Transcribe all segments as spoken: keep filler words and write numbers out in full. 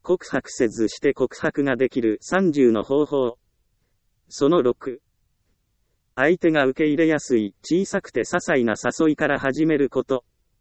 告白せずして告白ができるさんじゅうの方法。そのろく。相手が受け入れやすい、小さくて些細な誘いから始めること。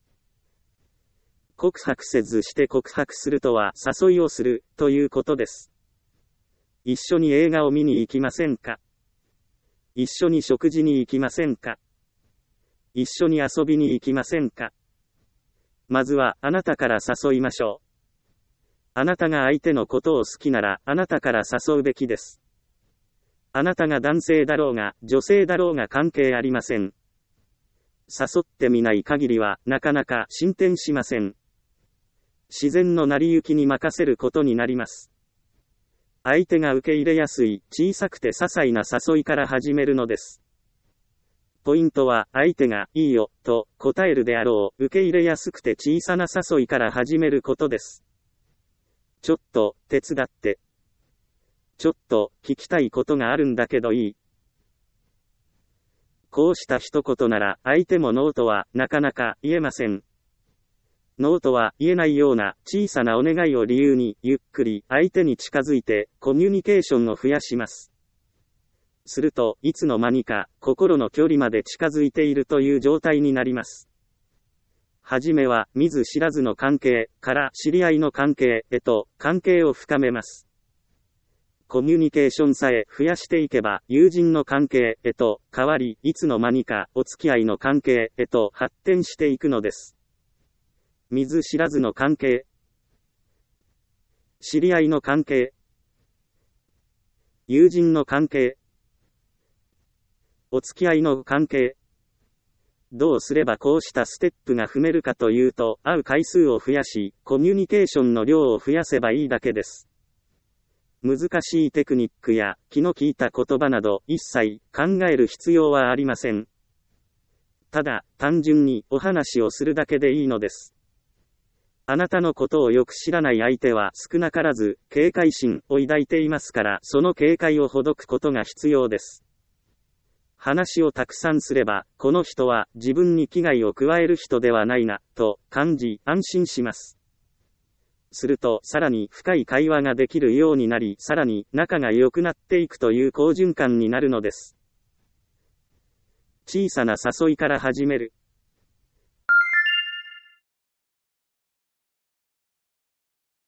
告白せずして告白するとは、誘いをする、ということです。一緒に映画を見に行きませんか？一緒に食事に行きませんか？一緒に遊びに行きませんか？まずは、あなたから誘いましょう。あなたが相手のことを好きなら、あなたから誘うべきです。あなたが男性だろうが、女性だろうが関係ありません。誘ってみない限りは、なかなか進展しません。自然の成り行きに任せることになります。相手が受け入れやすい、小さくて些細な誘いから始めるのです。ポイントは、相手が、いいよ、と答えるであろう、受け入れやすくて小さな誘いから始めることです。ちょっと、手伝って。ちょっと、聞きたいことがあるんだけどいい？こうした一言なら、相手もノーとは、なかなか言えません。ノーとは言えないような小さなお願いを理由に、ゆっくり相手に近づいて、コミュニケーションを増やします。すると、いつの間にか、心の距離まで近づいているという状態になります。はじめは、見ず知らずの関係から知り合いの関係へと関係を深めます。コミュニケーションさえ増やしていけば、友人の関係へと変わり、いつの間にかお付き合いの関係へと発展していくのです。見ず知らずの関係、知り合いの関係、友人の関係、お付き合いの関係。どうすればこうしたステップが踏めるかというと、会う回数を増やし、コミュニケーションの量を増やせばいいだけです。難しいテクニックや気の利いた言葉など一切考える必要はありません。ただ、単純にお話をするだけでいいのです。あなたのことをよく知らない相手は少なからず警戒心を抱いていますから、その警戒をほどくことが必要です。話をたくさんすれば、この人は自分に危害を加える人ではないな、と感じ、安心します。すると、さらに深い会話ができるようになり、さらに仲が良くなっていくという好循環になるのです。小さな誘いから始める。